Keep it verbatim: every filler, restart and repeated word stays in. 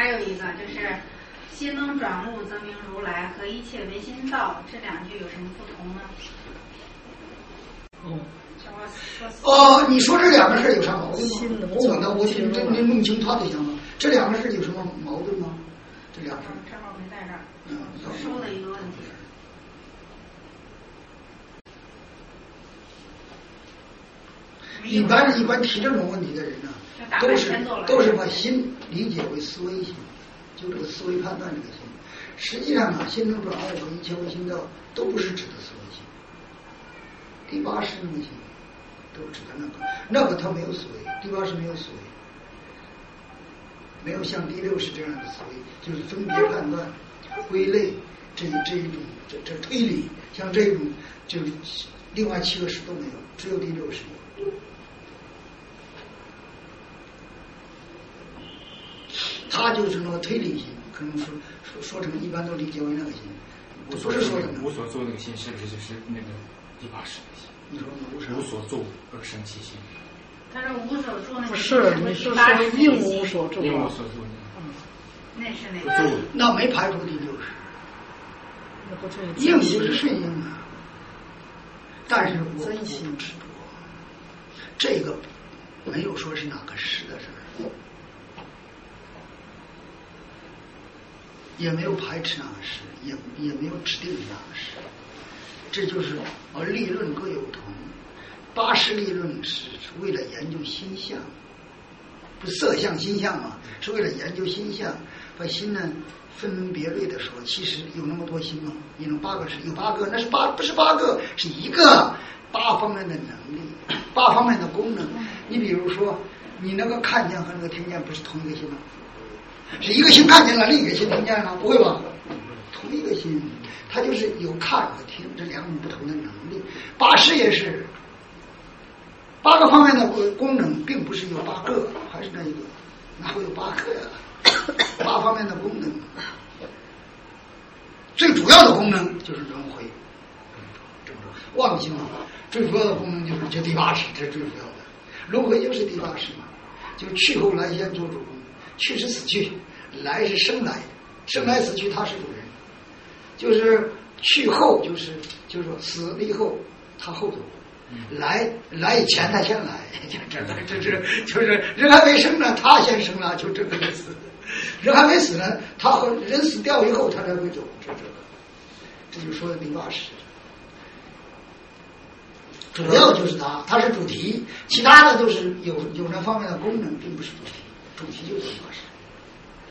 还有一个就是心能转物则名如来和一切唯心道这两句有什么不同呢？ 哦哦，你说这两个事有啥矛盾吗？我问他，我就真没弄清他的想法。这两个事有什么矛盾吗？这两个事正好没在这儿， 嗯， 说的一个问题。 一般一般提这种问题的人呢、啊，都是都是把心理解为思维心，就这个思维判断这个心。实际上啊，心能转物和一切唯心道都不是指的思维心。第八识那个心都指的那个，那个它没有思维，第八识没有思维，没有像第六识这样的思维，就是分别判断、归类这这一种这这推理，像这种就是另外七个识都没有，只有第六识有。他就是那个推理心，可能说说说成一般都理解为那个心。我不是说的无所作那个心，是不是就是那个第八识的心？ 你说无所作而生其心。 他说无所作那个不是，你是说应无所作？ 应无所作。 嗯，那是哪个？ 那没排除第六识。 那不就是应就是顺应啊？但是我真心不执着，这个没有说是哪个识的事儿。也没有排斥哪个识，也也没有指定哪个识，这就是而立论各有同。八识立论是为了研究心相，不色相心相嘛，是为了研究心相，把心呢分门别类的说，其实有那么多心吗？你能八个识有八个，那是八不是八个，是一个八方面的能力，八方面的功能。你比如说，你那个看见和那个听见不是同一个心吗？是一个心看见了，另一个心听见了，不会吧？同一个心，它就是有看和听这两种不同的能力。八识也是八个方面的功能，并不是有八个，还是那一个，哪会有八个呀？八方面的功能，最主要的功能就是轮回，这么说忘记了，最主要的功能就是这第八识，这是最主要的。轮回就是第八识嘛，就去后来先做主公。去是死去，来是生来，生来死去他是主人，就是去后就是就是说死了以后他后头，来来以前他先来，就这个这是就是人还没生呢，他先生了，就这个意思。人还没死呢，他和人死掉以后他才会走，这这个，这就说的第八识。主要就是他，他是主题，其他的都是有有那方面的功能，并不是主题。主题就是八识。